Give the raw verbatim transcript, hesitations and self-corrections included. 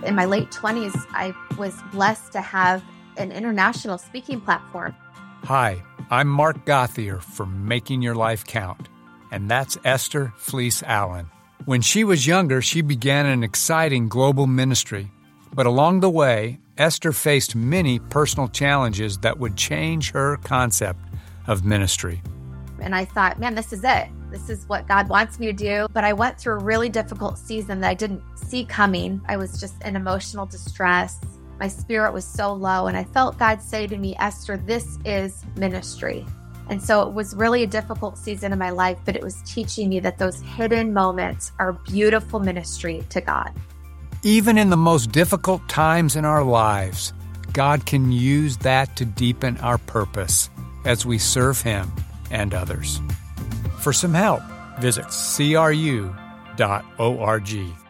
In my late twenties, I was blessed to have an international speaking platform. Hi, I'm Mark Gothier for Making Your Life Count, and that's Esther Fleece Allen. When she was younger, she began an exciting global ministry, but along the way, Esther faced many personal challenges that would change her concept of ministry. And I thought, man, this is it. This is what God wants me to do. But I went through a really difficult season that I didn't see coming. I was just in emotional distress. My spirit was so low. And I felt God say to me, Esther, this is ministry. And so it was really a difficult season in my life, but it was teaching me that those hidden moments are beautiful ministry to God. Even in the most difficult times in our lives, God can use that to deepen our purpose as we serve Him and others. For some help, visit C R U dot org.